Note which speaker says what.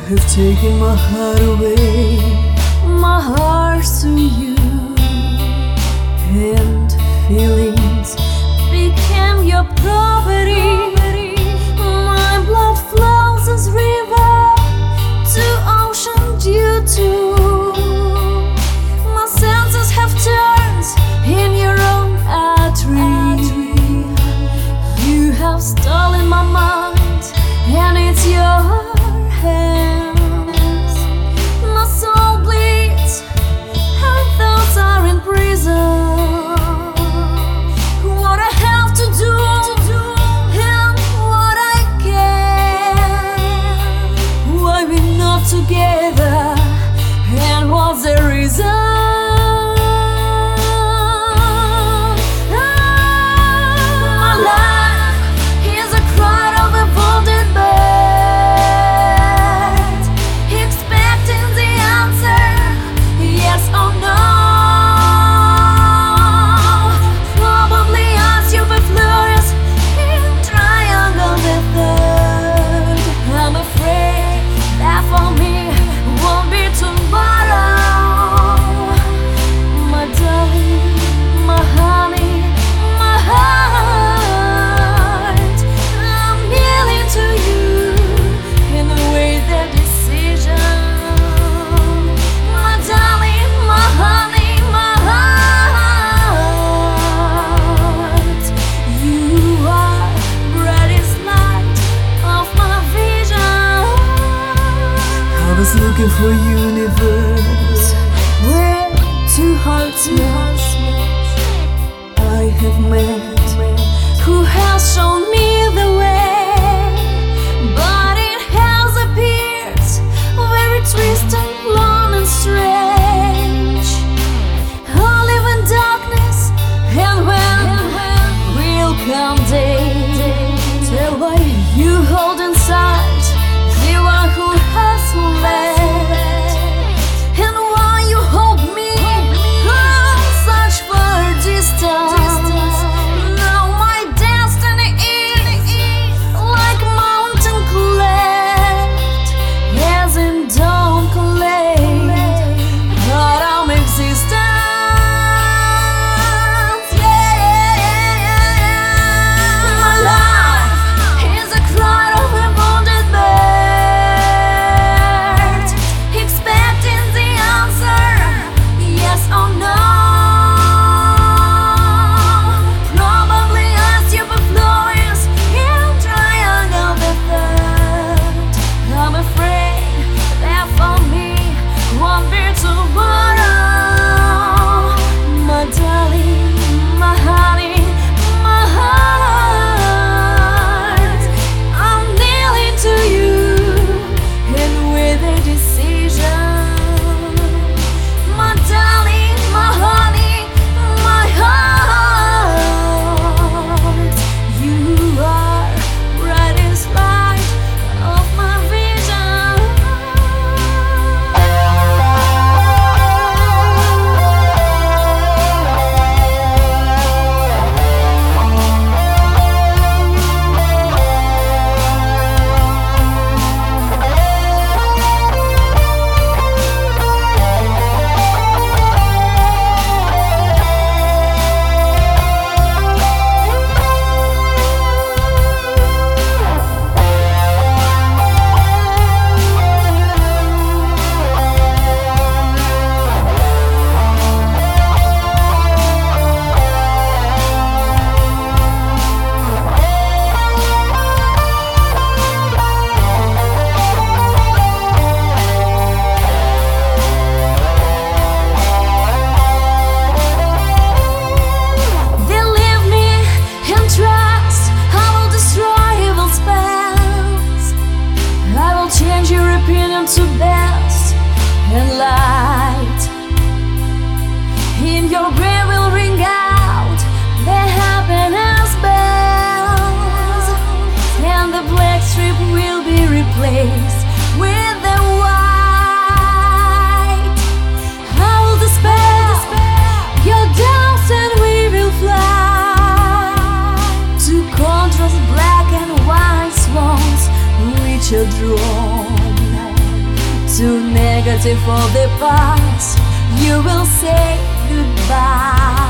Speaker 1: have taken my heart away. My heart's to you, and feelings became your property. My blood flows as river to ocean due to. My senses have turned in your own artery. You have stolen my mind, and it's your hands. My soul bleeds, and thoughts are in prison. What I have to do, and what I can. Why we're not together, and what's the reason? Looking for universe where two hearts meet. I have met who has shown me the way, but it has appeared very twisted, long and strange. I live in darkness, and when will come day, tell what you hold inside, the one who has left. To best and light in your brain will ring out the happiness bells, and the black strip will be replaced with the white. I will dispel your doubts, and we will fly to contrast black and white swans which are drawn too negative for the past. You will say goodbye.